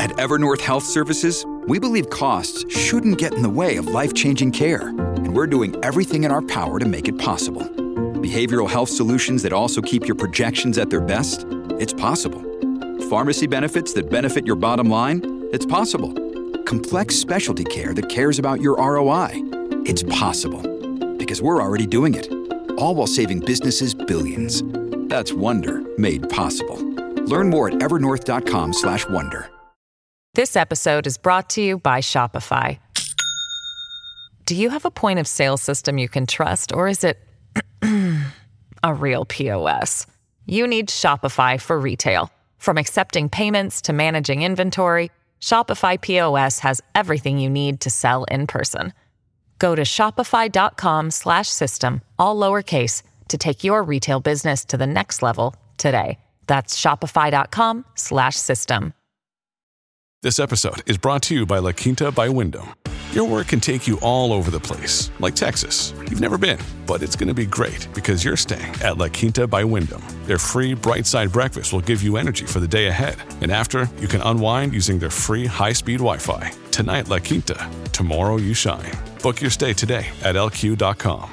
At Evernorth Health Services, we believe costs shouldn't get in the way of life-changing care, and we're doing everything in our power to make it possible. Behavioral health solutions that also keep your projections at their best? It's possible. Pharmacy benefits that benefit your bottom line? It's possible. Complex specialty care that cares about your ROI? It's possible. Because we're already doing it. All while saving businesses billions. That's Wonder made possible. Learn more at evernorth.com/wonder. This episode is brought to you by Shopify. Do you have a point of sale system you can trust, or is it a real POS? You need Shopify for retail. From accepting payments to managing inventory, Shopify POS has everything you need to sell in person. Go to shopify.com/system, all lowercase, to take your retail business to the next level today. That's shopify.com/system. This episode is brought to you by La Quinta by Wyndham. Your work can take you all over the place, like Texas. You've never been, but it's going to be great because you're staying at La Quinta by Wyndham. Their free Bright Side breakfast will give you energy for the day ahead. And after, you can unwind using their free high-speed Wi-Fi. Tonight, La Quinta. Tomorrow, you shine. Book your stay today at lq.com.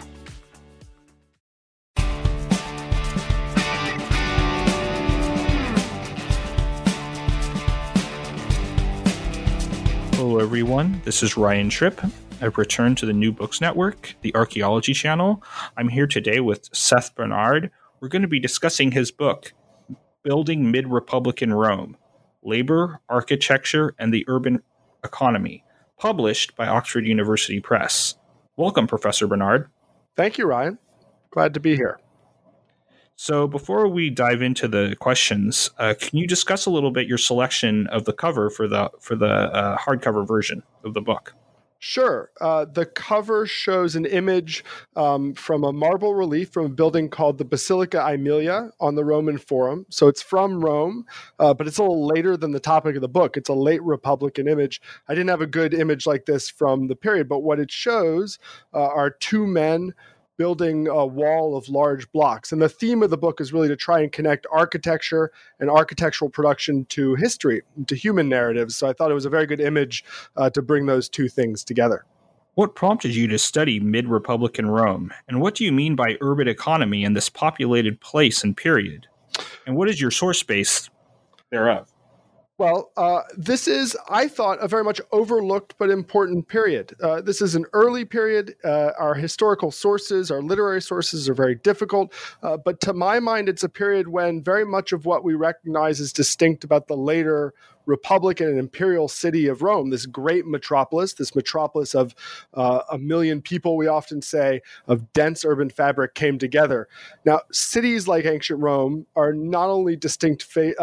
Hello, everyone. This is Ryan Tripp. I've returned to the New Books Network, the Archaeology Channel. I'm here today with Seth Bernard. We're going to be discussing his book, Building Mid-Republican Rome, Labor, Architecture, and the Urban Economy, published by Oxford University Press. Welcome, Professor Bernard. Thank you, Ryan. Glad to be here. So before we dive into the questions, can you discuss a little bit your selection of the cover for the hardcover version of the book? Sure. The cover shows an image from a marble relief from a building called the Basilica Aemilia on the Roman Forum. So it's from Rome, but it's a little later than the topic of the book. It's a late Republican image. I didn't have a good image like this from the period, but what it shows are two men building a wall of large blocks. And the theme of the book is really to try and connect architecture and architectural production to history, to human narratives. So I thought it was a very good image to bring those two things together. What prompted you to study mid-Republican Rome? And what do you mean by urban economy in this populated place and period? And what is your source base thereof? Well, this is, I thought, a very much overlooked but important period. This is an early period. Our historical sources, our literary sources are very difficult. But to my mind, it's a period when very much of what we recognize as distinct about the later Republican and imperial city of Rome, this great metropolis, this metropolis of 1 million people, we often say, of dense urban fabric came together. Now, cities like ancient Rome are not only distinct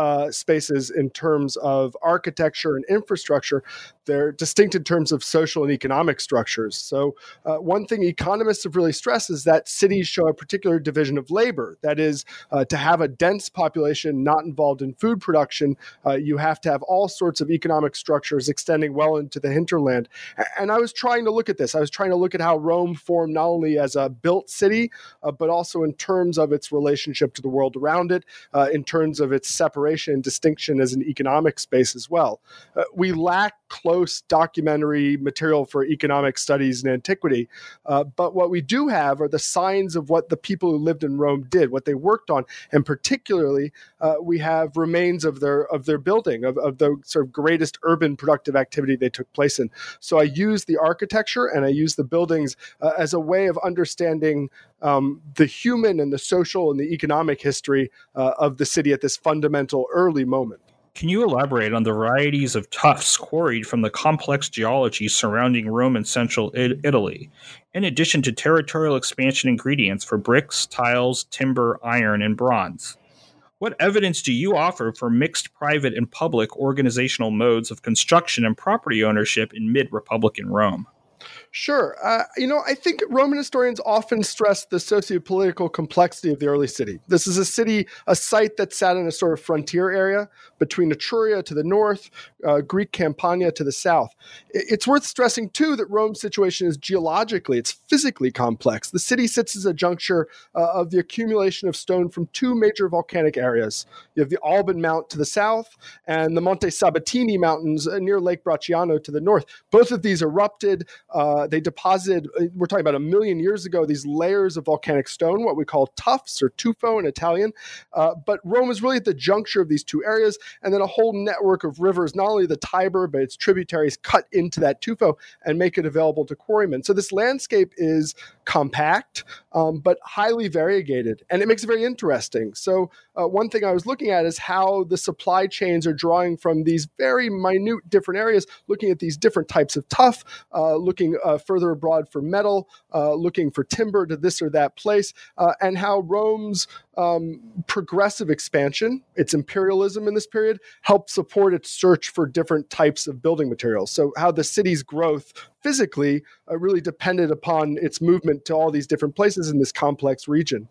spaces in terms of architecture and infrastructure, they're distinct in terms of social and economic structures. So one thing economists have really stressed is that cities show a particular division of labor. That is, to have a dense population not involved in food production, you have to have all sorts of economic structures extending well into the hinterland. And I was trying to look at this. I was trying to look at how Rome formed not only as a built city, but also in terms of its relationship to the world around it, in terms of its separation and distinction as an economic space as well. We lack close documentary material for economic studies in antiquity, but what we do have are the signs of what the people who lived in Rome did, what they worked on, and particularly we have remains of their building, of the sort of greatest urban productive activity they took place in. So I use the architecture and I use the buildings as a way of understanding the human and the social and the economic history of the city at this fundamental early moment. Can you elaborate on the varieties of tuffs quarried from the complex geology surrounding Rome and central Italy, in addition to territorial expansion ingredients for bricks, tiles, timber, iron, and bronze? What evidence do you offer for mixed private and public organizational modes of construction and property ownership in mid-Republican Rome? Sure. I think Roman historians often stress the socio-political complexity of the early city. This is a site that sat in a sort of frontier area between Etruria to the north, Greek Campania to the south. It's worth stressing, too, that Rome's situation is geologically, it's physically complex. The city sits as a juncture of the accumulation of stone from two major volcanic areas. You have the Alban Mount to the south and the Monte Sabatini Mountains near Lake Bracciano to the north. Both of these erupted. They deposited, we're talking about 1 million years ago, these layers of volcanic stone, what we call tuffs or tufo in Italian. But Rome is really at the juncture of these two areas, and then a whole network of rivers, not only the Tiber, but its tributaries cut into that tufo and make it available to quarrymen. So this landscape is compact, but highly variegated, and it makes it very interesting. So one thing I was looking at is how the supply chains are drawing from these very minute different areas, looking at these different types of tuff, looking further abroad for metal, looking for timber to this or that place, and how Rome's progressive expansion, its imperialism in this period, helped support its search for different types of building materials. So how the city's growth physically really depended upon its movement to all these different places in this complex region.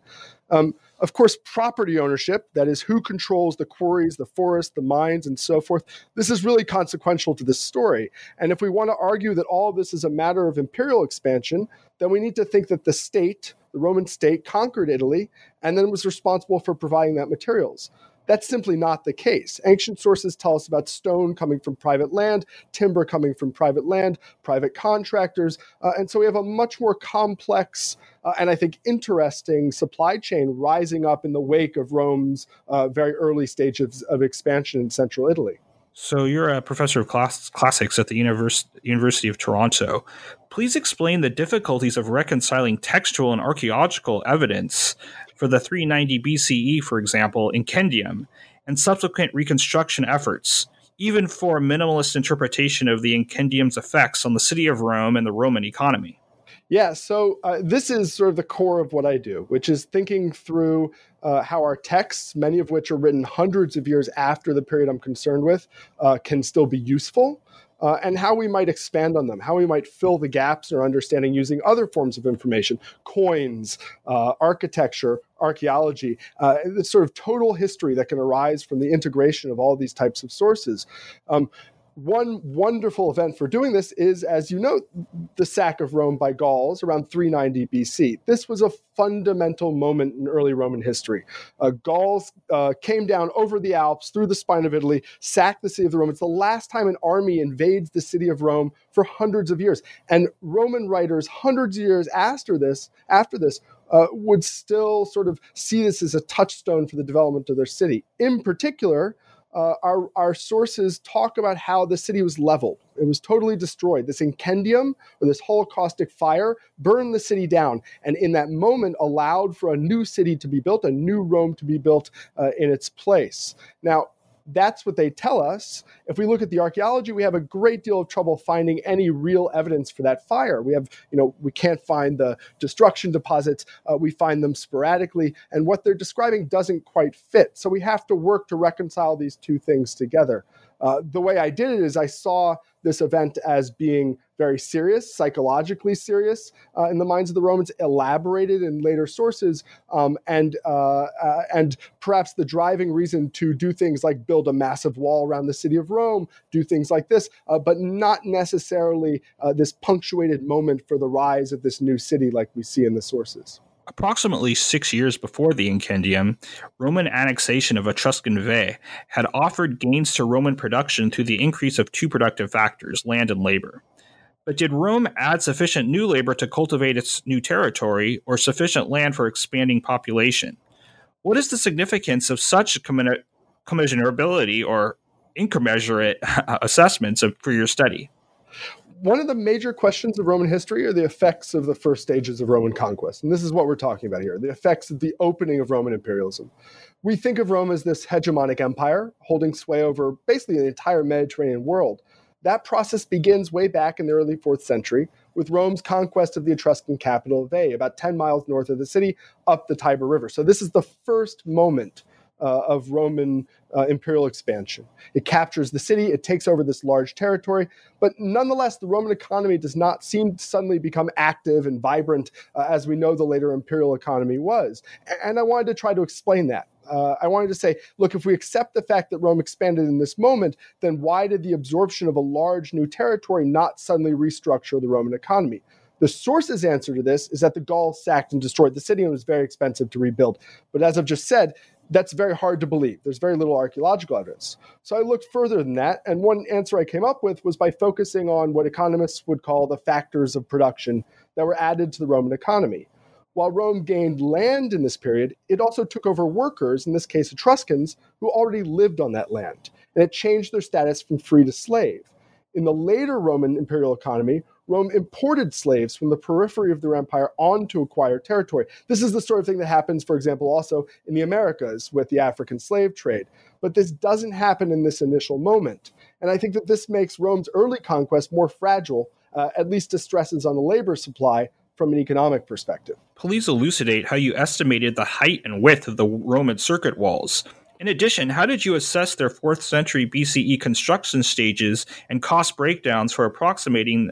Of course, property ownership, that is who controls the quarries, the forests, the mines, and so forth, this is really consequential to this story. And if we want to argue that all of this is a matter of imperial expansion, then we need to think that the Roman state, conquered Italy and then was responsible for providing that materials. That's simply not the case. Ancient sources tell us about stone coming from private land, timber coming from private land, private contractors. And so we have a much more complex and I think interesting supply chain rising up in the wake of Rome's very early stages of expansion in central Italy. So you're a professor of classics at the University of Toronto. Please explain the difficulties of reconciling textual and archaeological evidence for the 390 BCE, for example, Incendium, and subsequent reconstruction efforts, even for a minimalist interpretation of the Incendium's effects on the city of Rome and the Roman economy. Yeah, so this is sort of the core of what I do, which is thinking through how our texts, many of which are written hundreds of years after the period I'm concerned with, can still be useful, and how we might expand on them, how we might fill the gaps in our understanding using other forms of information, coins, architecture, archaeology, the sort of total history that can arise from the integration of all these types of sources. One wonderful event for doing this is, as you know, the sack of Rome by Gauls around 390 BC. This was a fundamental moment in early Roman history. Gauls came down over the Alps, through the spine of Italy, sacked the city of the Rome. It's the last time an army invades the city of Rome for hundreds of years. And Roman writers, hundreds of years after this, would still sort of see this as a touchstone for the development of their city. In particular, our sources talk about how the city was leveled. It was totally destroyed. This incendium, or this holocaustic fire, burned the city down, and in that moment allowed for a new city to be built, a new Rome to be built in its place. Now, that's what they tell us. If we look at the archaeology, we have a great deal of trouble finding any real evidence for that fire. We can't find the destruction deposits. We find them sporadically, and what they're describing doesn't quite fit. So we have to work to reconcile these two things together. The way I did it is I saw this event as being very serious, psychologically serious in the minds of the Romans, elaborated in later sources, and perhaps the driving reason to do things like build a massive wall around the city of Rome, do things like this, but not necessarily this punctuated moment for the rise of this new city like we see in the sources. Approximately 6 years before the Incendium, Roman annexation of Etruscan Veii had offered gains to Roman production through the increase of two productive factors, land and labor. But did Rome add sufficient new labor to cultivate its new territory, or sufficient land for expanding population? What is the significance of such commensurability or incommensurate assessments for your study? One of the major questions of Roman history are the effects of the first stages of Roman conquest. And this is what we're talking about here, the effects of the opening of Roman imperialism. We think of Rome as this hegemonic empire holding sway over basically the entire Mediterranean world. That process begins way back in the early 4th century with Rome's conquest of the Etruscan capital of Veii, about 10 miles north of the city, up the Tiber River. So this is the first moment of Roman imperial expansion. It captures the city, it takes over this large territory, but nonetheless, the Roman economy does not seem to suddenly become active and vibrant as we know the later imperial economy was. And I wanted to try to explain that. I wanted to say, look, if we accept the fact that Rome expanded in this moment, then why did the absorption of a large new territory not suddenly restructure the Roman economy? The source's answer to this is that the Gauls sacked and destroyed the city and it was very expensive to rebuild. But as I've just said, that's very hard to believe. There's very little archaeological evidence. So I looked further than that, and one answer I came up with was by focusing on what economists would call the factors of production that were added to the Roman economy. While Rome gained land in this period, it also took over workers, in this case Etruscans, who already lived on that land, and it changed their status from free to slave. In the later Roman imperial economy, Rome imported slaves from the periphery of their empire onto acquired territory. This is the sort of thing that happens, for example, also in the Americas with the African slave trade. But this doesn't happen in this initial moment. And I think that this makes Rome's early conquest more fragile, at least to stresses on the labor supply from an economic perspective. Please elucidate how you estimated the height and width of the Roman circuit walls. In addition, how did you assess their 4th century BCE construction stages and cost breakdowns for approximating,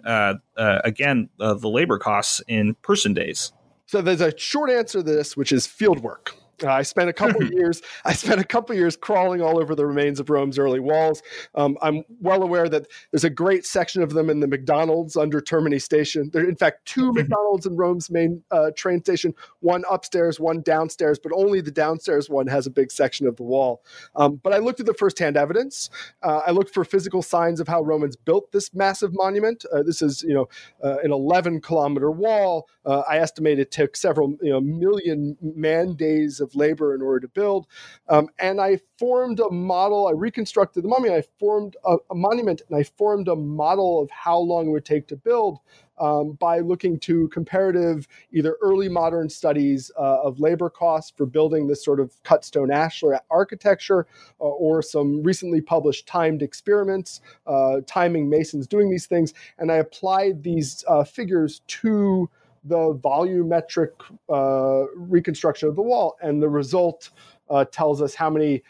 the labor costs in person days? So there's a short answer to this, which is field work. I spent a couple of years crawling all over the remains of Rome's early walls. I'm well aware that there's a great section of them in the McDonald's under Termini Station. There are, in fact, 2 McDonald's in Rome's main train station, one upstairs, one downstairs, but only the downstairs one has a big section of the wall. But I looked at the firsthand evidence. I looked for physical signs of how Romans built this massive monument. This is, an 11-kilometer wall. I estimate it took several million man-days of labor in order to build. And I formed a model. I reconstructed the mummy. I formed a monument, and I formed a model of how long it would take to build by looking to comparative, either early modern studies of labor costs for building this sort of cut stone ashlar architecture, or some recently published timed experiments, timing masons doing these things. And I applied these figures to the volumetric reconstruction of the wall, and the result tells us how many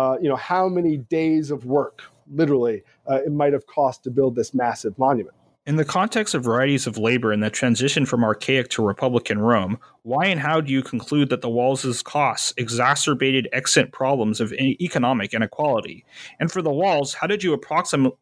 days of work, literally, it might have cost to build this massive monument. In the context of varieties of labor and the transition from archaic to Republican Rome, why and how do you conclude that the walls' costs exacerbated extant problems of economic inequality? And for the walls, how did you approximate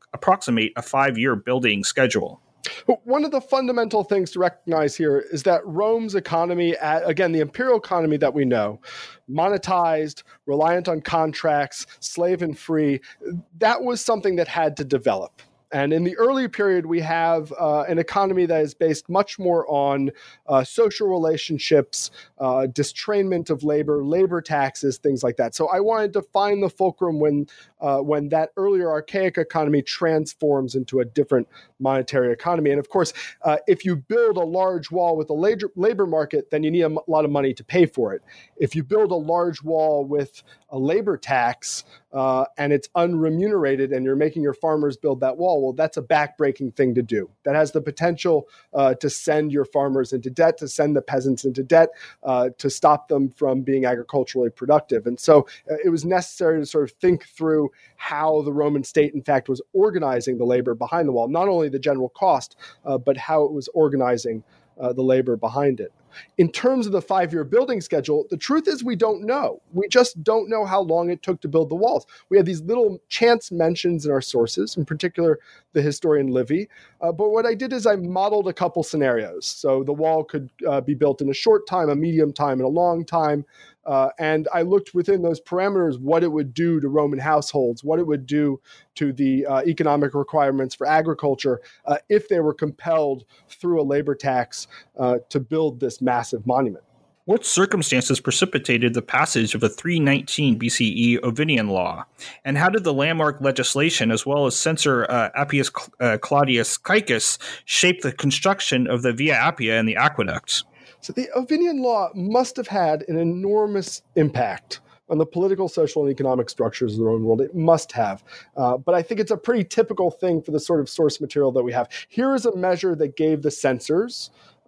a 5-year building schedule? One of the fundamental things to recognize here is that Rome's economy, again, the imperial economy that we know, monetized, reliant on contracts, slave and free, that was something that had to develop. And in the early period, we have an economy that is based much more on social relationships, distrainment of labor, labor taxes, things like that. So I wanted to find the fulcrum when that earlier archaic economy transforms into a different monetary economy. And of course, if you build a large wall with a labor market, then you need a lot of money to pay for it. If you build a large wall with a labor tax and it's unremunerated and you're making your farmers build that wall, well, that's a backbreaking thing to do. That has the potential to send your farmers into debt, to send the peasants into debt, to stop them from being agriculturally productive. And so it was necessary to sort of think through how the Roman state, in fact, was organizing the labor behind the wall, not only the general cost, but how it was organizing the labor behind it. In terms of the 5-year building schedule, the truth is we don't know. We just don't know how long it took to build the walls. We have these little chance mentions in our sources, in particular the historian Livy. But what I did is I modeled a couple scenarios. So the wall could be built in a short time, a medium time, and a long time. And I looked within those parameters what it would do to Roman households, what it would do to the economic requirements for agriculture if they were compelled through a labor tax to build this massive monument. What circumstances precipitated the passage of a 319 BCE Ovidian law? And how did the landmark legislation, as well as censor Appius Claudius Caecus, shape the construction of the Via Appia and the aqueducts? So the Ovidian law must have had an enormous impact on the political, social, and economic structures of the Roman world. It must have. But I think it's a pretty typical thing for the sort of source material that we have. Here is a measure that gave the censors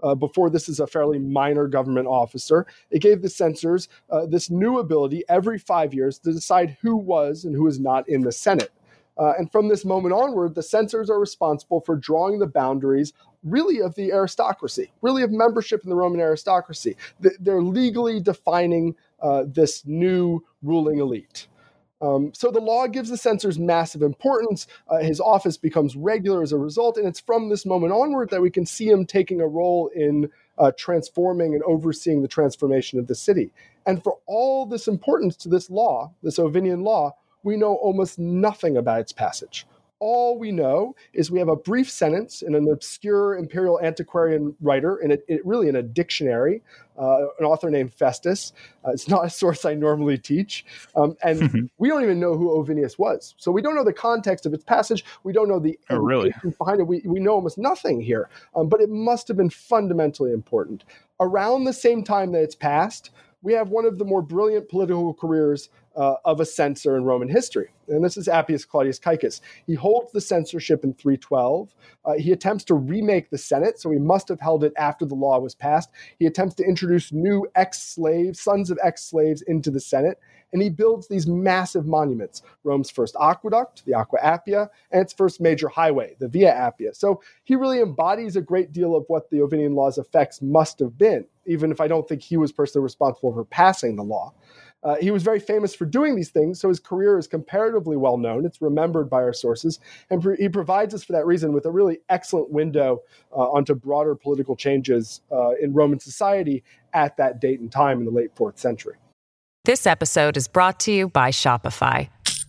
before this is a fairly minor government officer. It gave the censors this new ability every 5 years to decide who was and who is not in the Senate. And from this moment onward, the censors are responsible for drawing the boundaries really of the aristocracy, really of membership in the Roman aristocracy. They're legally defining this new ruling elite. So the law gives the censors massive importance. His office becomes regular as a result, and it's from this moment onward that we can see him taking a role in transforming and overseeing the transformation of the city. And for all this importance to this law, this Ovinian law, we know almost nothing about its passage. All we know is we have a brief sentence in an obscure imperial antiquarian writer, and really in a dictionary, an author named Festus. It's not a source I normally teach. And we don't even know who Ovinius was. So we don't know the context of its passage. We don't know the behind it. We know almost nothing here. But it must have been fundamentally important. Around the same time that it's passed, we have one of the more brilliant political careers of a censor in Roman history. And this is Appius Claudius Caecus. He holds the censorship in 312. He attempts to remake the Senate, so he must have held it after the law was passed. He attempts to introduce new ex-slaves, sons of ex-slaves, into the Senate. And he builds these massive monuments, Rome's first aqueduct, the Aqua Appia, and its first major highway, the Via Appia. So he really embodies a great deal of what the Ovinian law's effects must have been, even if I don't think he was personally responsible for passing the law. He was very famous for doing these things, so his career is comparatively well known. It's remembered by our sources, and he provides us for that reason with a really excellent window onto broader political changes in Roman society at that date and time in the late 4th century. This episode is brought to you by Shopify.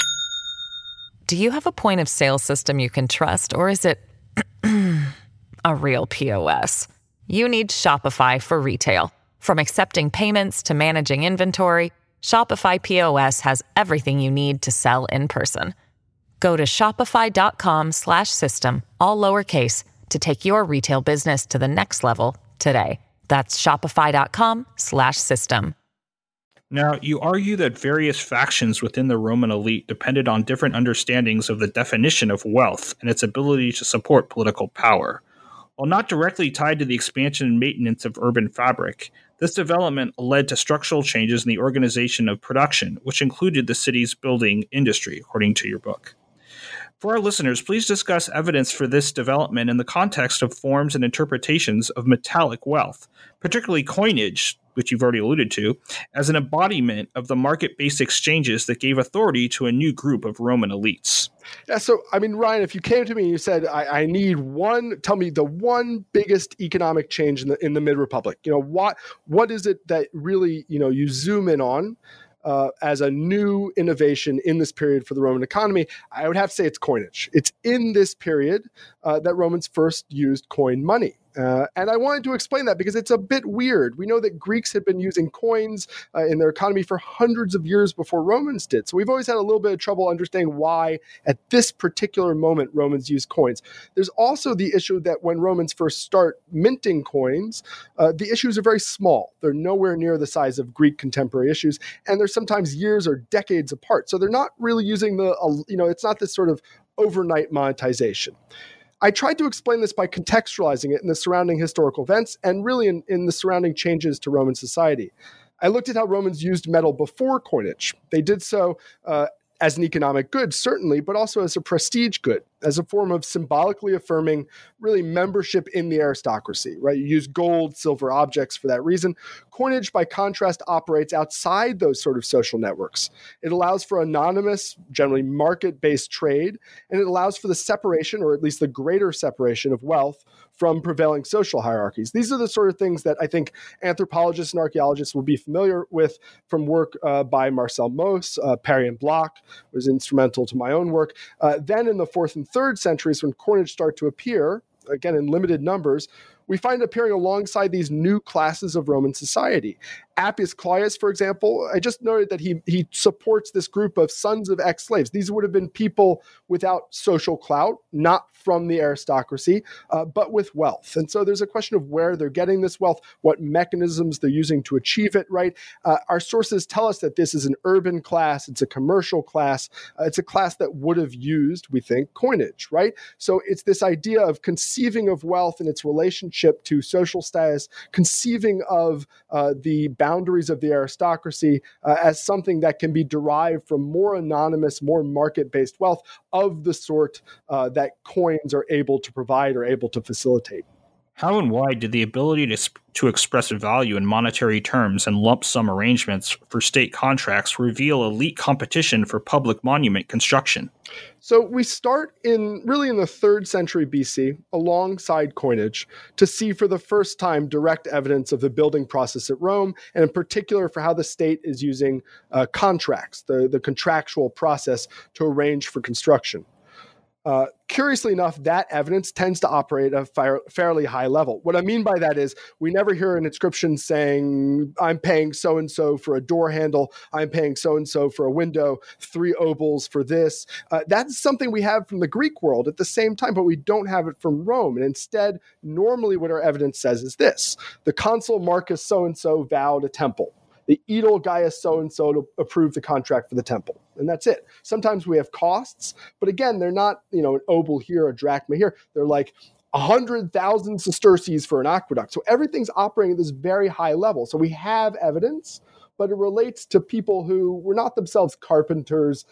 Do you have a point of sale system you can trust, or is it a real POS? You need Shopify for retail. From accepting payments to managing inventory, Shopify POS has everything you need to sell in person. Go to shopify.com/system, all lowercase, to take your retail business to the next level today. That's shopify.com/system. Now, you argue that various factions within the Roman elite depended on different understandings of the definition of wealth and its ability to support political power. While not directly tied to the expansion and maintenance of urban fabric, this development led to structural changes in the organization of production, which included the city's building industry, according to your book. For our listeners, please discuss evidence for this development in the context of forms and interpretations of metallic wealth, particularly coinage, which you've already alluded to, as an embodiment of the market-based exchanges that gave authority to a new group of Roman elites. Yeah, so, I mean, Ryan, if you came to me and you said, I need tell me the one biggest economic change in the mid-Republic, what is it that really, you zoom in on as a new innovation in this period for the Roman economy? I would have to say it's coinage. It's in this period that Romans first used coin money. And I wanted to explain that because it's a bit weird. We know that Greeks had been using coins in their economy for hundreds of years before Romans did. So we've always had a little bit of trouble understanding why at this particular moment Romans use coins. There's also the issue that when Romans first start minting coins, the issues are very small. They're nowhere near the size of Greek contemporary issues, and they're sometimes years or decades apart. So they're not really using it's not this sort of overnight monetization. I tried to explain this by contextualizing it in the surrounding historical events and really in the surrounding changes to Roman society. I looked at how Romans used metal before coinage. They did so as an economic good, certainly, but also as a prestige good, as a form of symbolically affirming really membership in the aristocracy, right? You use gold, silver objects for that reason. Coinage, by contrast, operates outside those sort of social networks. It allows for anonymous, generally market-based trade, and it allows for the separation, or at least the greater separation of wealth from prevailing social hierarchies. These are the sort of things that I think anthropologists and archaeologists will be familiar with from work by Marcel Mauss. Perry and Bloch was instrumental to my own work. Then in the 4th and 3rd centuries, when coinage start to appear, again in limited numbers, we find it appearing alongside these new classes of Roman society. Appius Claudius, for example, I just noted that he supports this group of sons of ex-slaves. These would have been people without social clout, not from the aristocracy, but with wealth. And so there's a question of where they're getting this wealth, what mechanisms they're using to achieve it, right? Our sources tell us that this is an urban class, it's a commercial class, it's a class that would have used, we think, coinage, right? So it's this idea of conceiving of wealth and its relationship relationship to social status, conceiving of the boundaries of the aristocracy as something that can be derived from more anonymous, more market-based wealth of the sort that coins are able to provide or able to facilitate. How and why did the ability to express value in monetary terms and lump sum arrangements for state contracts reveal elite competition for public monument construction? So we start in the 3rd century BC, alongside coinage, to see for the first time direct evidence of the building process at Rome, and in particular for how the state is using contracts, the contractual process to arrange for construction. Curiously enough, that evidence tends to operate at a fairly high level. What I mean by that is we never hear an inscription saying, I'm paying so-and-so for a door handle, I'm paying so-and-so for a window, 3 obols for this. That's something we have from the Greek world at the same time, but we don't have it from Rome. And instead, normally what our evidence says is this: the consul Marcus so-and-so vowed a temple. The Edil Gaius so-and-so to approve the contract for the temple. And that's it. Sometimes we have costs, but again, they're not, an obol here, a drachma here. They're like 100,000 sesterces for an aqueduct. So everything's operating at this very high level. So we have evidence, but it relates to people who were not themselves carpenters,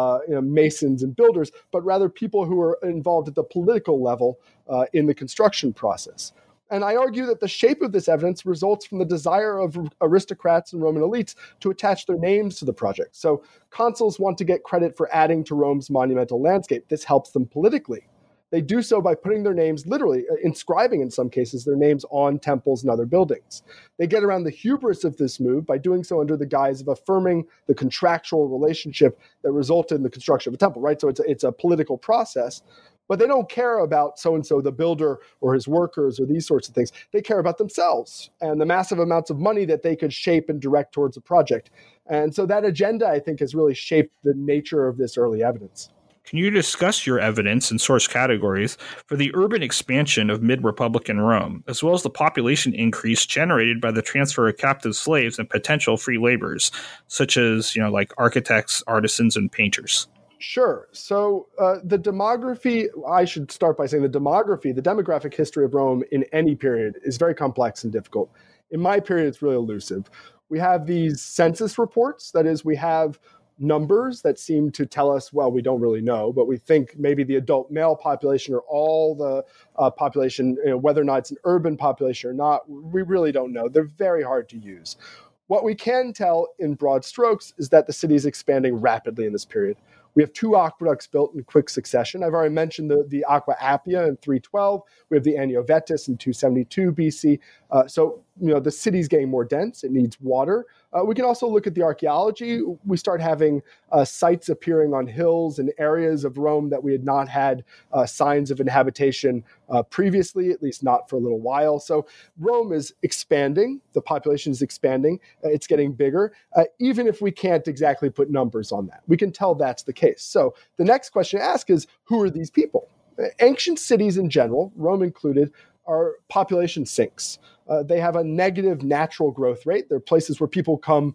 masons and builders, but rather people who are involved at the political level in the construction process. And I argue that the shape of this evidence results from the desire of aristocrats and Roman elites to attach their names to the project. So consuls want to get credit for adding to Rome's monumental landscape. This helps them politically. They do so by putting their names, literally inscribing in some cases, their names on temples and other buildings. They get around the hubris of this move by doing so under the guise of affirming the contractual relationship that resulted in the construction of a temple, right? So it's a political process. But they don't care about so-and-so, the builder or his workers or these sorts of things. They care about themselves and the massive amounts of money that they could shape and direct towards a project. And so that agenda, I think, has really shaped the nature of this early evidence. Can you discuss your evidence and source categories for the urban expansion of mid-Republican Rome, as well as the population increase generated by the transfer of captive slaves and potential free laborers, such as, like architects, artisans, and painters? Sure. So the demography, I should start by saying the demographic history of Rome in any period is very complex and difficult. In my period, it's really elusive. We have these census reports. That is, we have numbers that seem to tell us, well, we don't really know, but we think maybe the adult male population or all the population, whether or not it's an urban population or not, we really don't know. They're very hard to use. What we can tell in broad strokes is that the city is expanding rapidly in this period. We have 2 aqueducts built in quick succession. I've already mentioned the Aqua Appia in 312. We have the Annio Vetus in 272 BC. So the city's getting more dense. It needs water. We can also look at the archaeology. We start having sites appearing on hills and areas of Rome that we had not had signs of inhabitation previously, at least not for a little while. So Rome is expanding. The population is expanding. It's getting bigger, even if we can't exactly put numbers on that. We can tell that's the case. So the next question to ask is, who are these people? Ancient cities in general, Rome included, are population sinks. They have a negative natural growth rate. They're places where people come,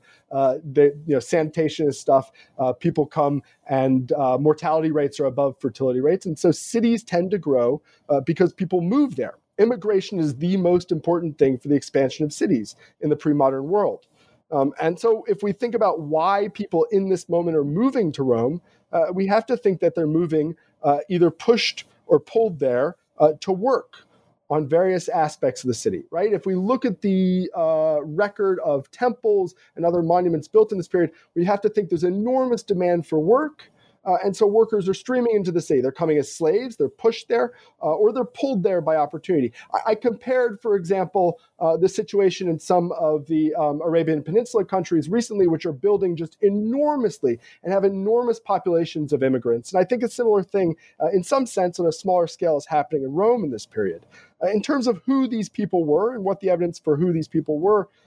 sanitation and stuff, people come and mortality rates are above fertility rates. And so cities tend to grow because people move there. Immigration is the most important thing for the expansion of cities in the pre-modern world. And so if we think about why people in this moment are moving to Rome, we have to think that they're moving either pushed or pulled there to work on various aspects of the city, right? If we look at the record of temples and other monuments built in this period, we have to think there's enormous demand for work. And so workers are streaming into the city. They're coming as slaves, they're pushed there, or they're pulled there by opportunity. I compared, for example, the situation in some of the Arabian Peninsula countries recently, which are building just enormously and have enormous populations of immigrants. And I think a similar thing, in some sense, on a smaller scale, is happening in Rome in this period. In terms of who these people were and what the evidence for who these people were,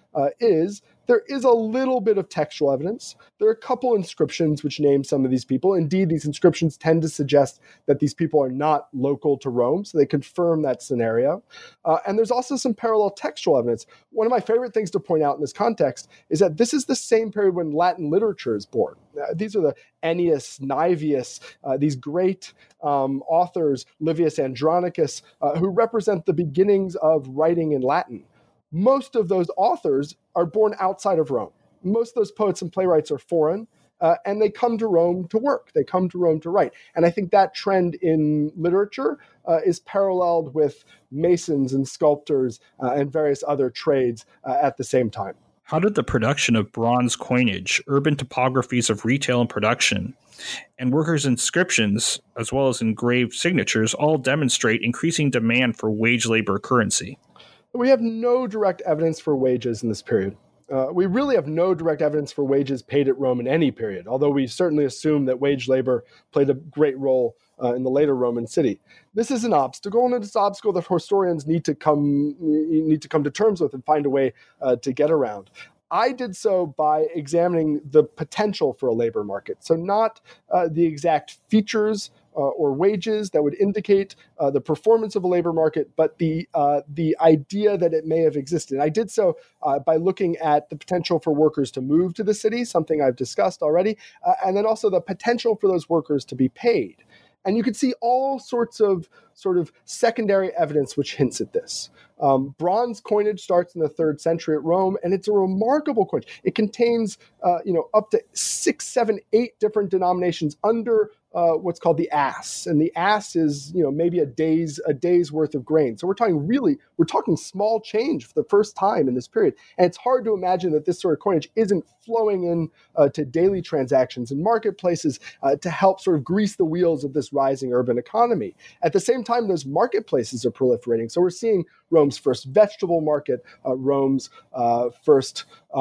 is there is a little bit of textual evidence. There are a couple inscriptions which name some of these people. Indeed, these inscriptions tend to suggest that these people are not local to Rome, so they confirm that scenario. And there's also some parallel textual evidence. One of my favorite things to point out in this context is that this is the same period when Latin literature is born. These are the Ennius, Naevius, these great authors, Livius Andronicus, who represent the beginnings of writing in Latin. Most of those authors are born outside of Rome. Most of those poets and playwrights are foreign, and they come to Rome to work. They come to Rome to write. And I think that trend in literature is paralleled with masons and sculptors and various other trades at the same time. How did the production of bronze coinage, urban topographies of retail and production, and workers' inscriptions, as well as engraved signatures, all demonstrate increasing demand for wage labor currency? We have no direct evidence for wages in this period. We really have no direct evidence for wages paid at Rome in any period, although we certainly assume that wage labor played a great role in the later Roman city. This is an obstacle, and it's an obstacle that historians need to come to terms with and find a way to get around. I did so by examining the potential for a labor market. So not the exact features or wages that would indicate the performance of a labor market, but the idea that it may have existed. And I did so by looking at the potential for workers to move to the city, something I've discussed already, and then also the potential for those workers to be paid. And you can see all sorts of sort of secondary evidence which hints at this. Bronze coinage starts in the 3rd century at Rome, and it's a remarkable coinage. It contains, up to 6, 7, 8 different denominations under what's called the ass, and the ass is maybe a day's worth of grain. So we're talking small change for the first time in this period, and it's hard to imagine that this sort of coinage isn't flowing in to daily transactions in marketplaces to help sort of grease the wheels of this rising urban economy. At the same time, those marketplaces are proliferating. So we're seeing Rome's first vegetable market, Rome's first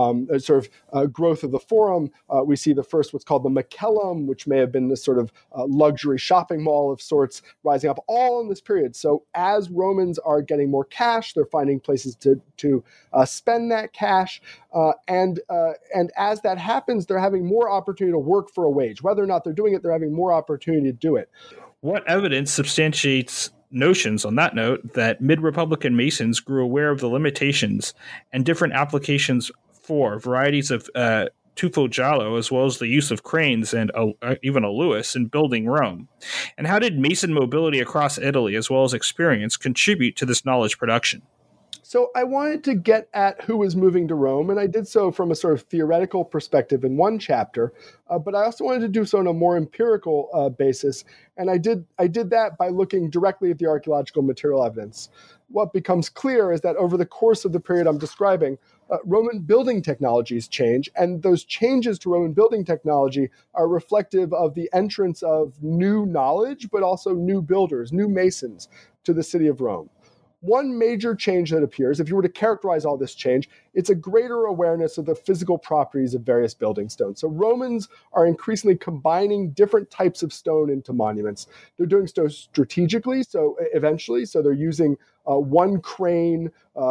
growth of the forum. We see the first what's called the Macellum, which may have been this sort of luxury shopping mall of sorts rising up all in this period. So as Romans are getting more cash, they're finding places to spend that cash. And as that happens, they're having more opportunity to work for a wage. Whether or not they're doing it, they're having more opportunity to do it. What evidence substantiates notions on that note that mid-Republican Masons grew aware of the limitations and different applications for varieties of tufo giallo, as well as the use of cranes and even a Lewis in building Rome? And how did Mason mobility across Italy, as well as experience, contribute to this knowledge production? So I wanted to get at who was moving to Rome, and I did so from a sort of theoretical perspective in one chapter, but I also wanted to do so on a more empirical basis, and I did that by looking directly at the archaeological material evidence. What becomes clear is that over the course of the period I'm describing, Roman building technologies change, and those changes to Roman building technology are reflective of the entrance of new knowledge, but also new builders, new masons to the city of Rome. One major change that appears, if you were to characterize all this change, it's a greater awareness of the physical properties of various building stones. So Romans are increasingly combining different types of stone into monuments. They're doing so strategically, so they're using one crane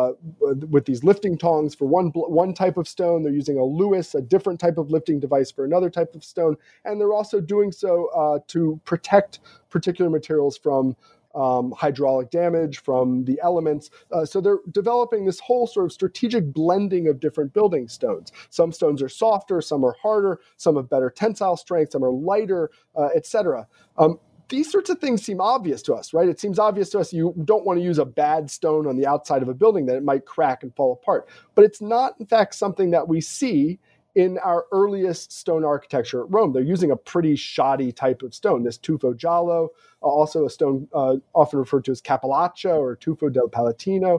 with these lifting tongs for one type of stone. They're using a Lewis, a different type of lifting device for another type of stone. And they're also doing so to protect particular materials from hydraulic damage, from the elements. So they're developing this whole sort of strategic blending of different building stones. Some stones are softer, some are harder, some have better tensile strength, some are lighter, etc. These sorts of things seem obvious to us, right? It seems obvious to us you don't want to use a bad stone on the outside of a building, that it might crack and fall apart. But it's not, in fact, something that we see in our earliest stone architecture at Rome. They're using a pretty shoddy type of stone, this tufo giallo, also a stone often referred to as capellaccia or tufo del Palatino.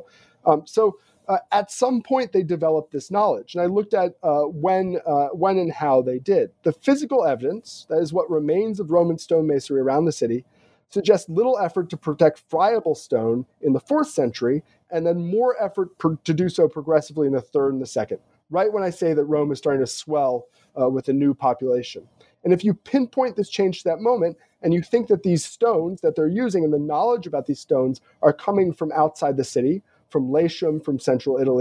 So at some point, they developed this knowledge. And I looked at when and how they did. The physical evidence, that is what remains of Roman stonemasonry around the city, suggests little effort to protect friable stone in the 4th century, and then more effort to do so progressively in the 3rd and the 2nd. Right when I say that Rome is starting to swell with a new population. And if you pinpoint this change to that moment, and you think that these stones that they're using and the knowledge about these stones are coming from outside the city, from Latium, from central Italy,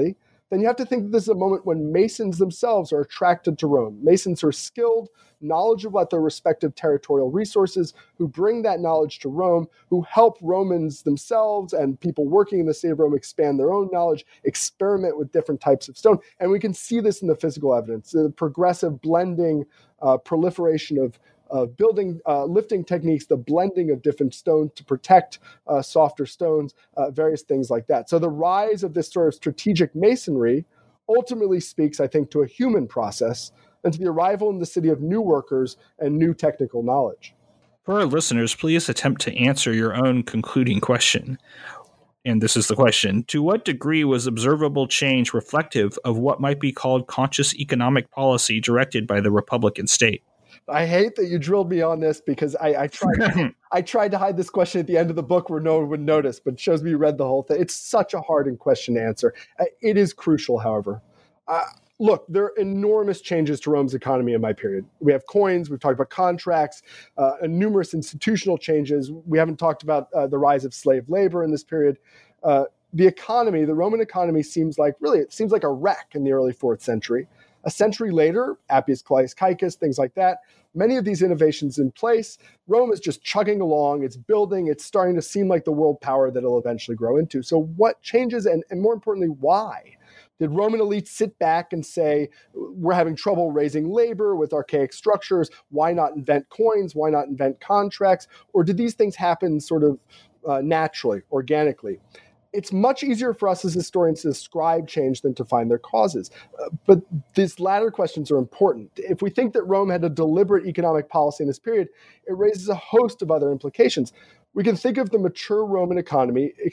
then you have to think that this is a moment when Masons themselves are attracted to Rome. Masons who are skilled, knowledgeable about their respective territorial resources, who bring that knowledge to Rome, who help Romans themselves and people working in the city of Rome expand their own knowledge, experiment with different types of stone. And we can see this in the physical evidence, the progressive blending, proliferation of building, lifting techniques, the blending of different stones to protect softer stones, various things like that. So the rise of this sort of strategic masonry ultimately speaks, I think, to a human process and to the arrival in the city of new workers and new technical knowledge. For our listeners, please attempt to answer your own concluding question. And this is the question: to what degree was observable change reflective of what might be called conscious economic policy directed by the Republican state? I hate that you drilled me on this because I tried to hide this question at the end of the book where no one would notice, but it shows me you read the whole thing. It's such a hard question to answer. It is crucial, however. Look, there are enormous changes to Rome's economy in my period. We have coins, we've talked about contracts, and numerous institutional changes. We haven't talked about the rise of slave labor in this period. The economy, the Roman economy seems like a wreck in the early 4th century. A century later, Appius Claudius Caecus, things like that, many of these innovations in place, Rome is just chugging along, it's building, it's starting to seem like the world power that it'll eventually grow into. So what changes, and more importantly, why? Did Roman elites sit back and say, we're having trouble raising labor with archaic structures, why not invent coins, why not invent contracts? Or did these things happen sort of naturally, organically? It's much easier for us as historians to describe change than to find their causes. But these latter questions are important. If we think that Rome had a deliberate economic policy in this period, it raises a host of other implications. We can think of the mature Roman economy We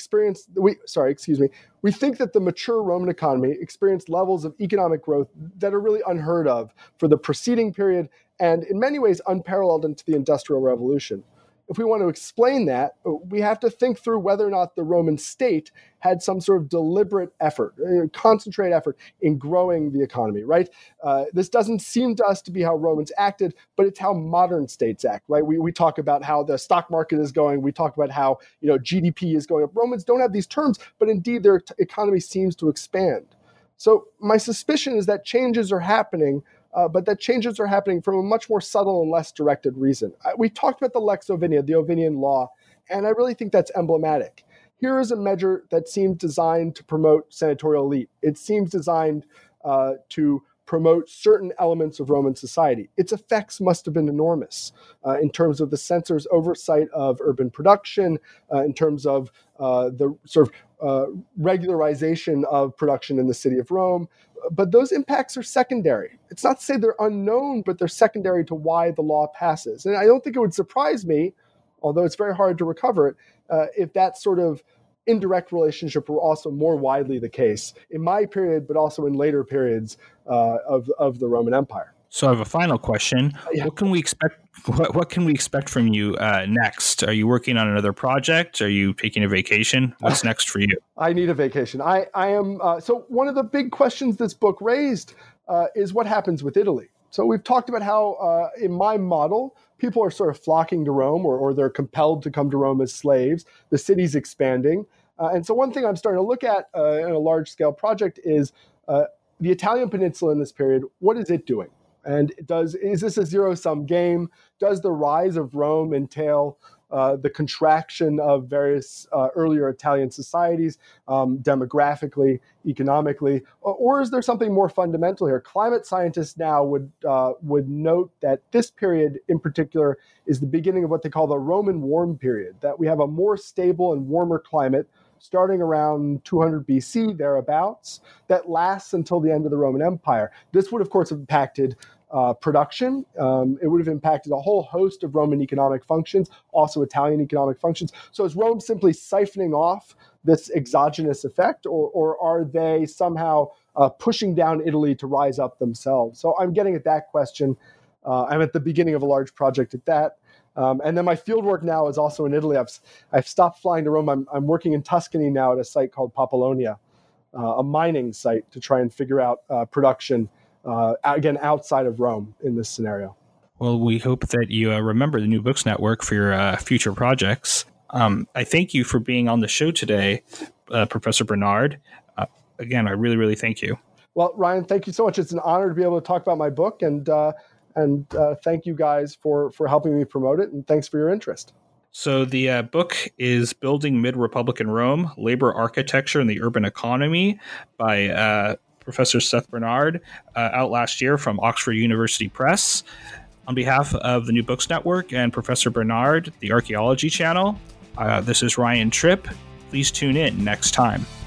think that the mature Roman economy experienced levels of economic growth that are really unheard of for the preceding period and in many ways unparalleled into the Industrial Revolution. If we want to explain that, we have to think through whether or not the Roman state had some sort of deliberate effort, concentrated effort in growing the economy, right? This doesn't seem to us to be how Romans acted, but it's how modern states act, right? We talk about how the stock market is going. We talk about how GDP is going up. Romans don't have these terms, but indeed their economy seems to expand. So my suspicion is that changes are happening, but that changes are happening from a much more subtle and less directed reason. We talked about the Lex Ovinia, the Ovinian law, and I really think that's emblematic. Here is a measure that seemed designed to promote senatorial elite. It seems designed to promote certain elements of Roman society. Its effects must have been enormous in terms of the censor's oversight of urban production, in terms of the sort of regularization of production in the city of Rome. But those impacts are secondary. It's not to say they're unknown, but they're secondary to why the law passes. And I don't think it would surprise me, although it's very hard to recover it, if that sort of indirect relationship were also more widely the case in my period, but also in later periods of the Roman Empire. So I have a final question. Yeah. What can we expect? What can we expect from you next? Are you working on another project? Are you taking a vacation? What's next for you? I need a vacation. I am. So one of the big questions this book raised is what happens with Italy. So we've talked about how in my model, people are sort of flocking to Rome, or they're compelled to come to Rome as slaves. The city's expanding. And so one thing I'm starting to look at in a large-scale project is the Italian peninsula in this period. What is it doing? And is this a zero-sum game? Does the rise of Rome entail the contraction of various earlier Italian societies, demographically, economically, or is there something more fundamental here? Climate scientists now would note that this period in particular is the beginning of what they call the Roman warm period, that we have a more stable and warmer climate starting around 200 BC, thereabouts, that lasts until the end of the Roman Empire. This would, of course, have impacted production. It would have impacted a whole host of Roman economic functions, also Italian economic functions. So is Rome simply siphoning off this exogenous effect, or are they somehow pushing down Italy to rise up themselves? So I'm getting at that question. I'm at the beginning of a large project at that. And then my fieldwork now is also in Italy. I've stopped flying to Rome. I'm working in Tuscany now at a site called Papalonia, a mining site, to try and figure out production, again, outside of Rome in this scenario. Well, we hope that you remember the New Books Network for your future projects. I thank you for being on the show today, Professor Bernard. again, I really, really thank you. Well, Ryan, thank you so much. It's an honor to be able to talk about my book, and thank you guys for helping me promote it, and thanks for your interest. So the book is Building Mid-Republican Rome, Labor Architecture and the Urban Economy by Professor Seth Bernard, out last year from Oxford University Press. On behalf of the New Books Network and Professor Bernard, the Archaeology Channel, this is Ryan Tripp. Please tune in next time.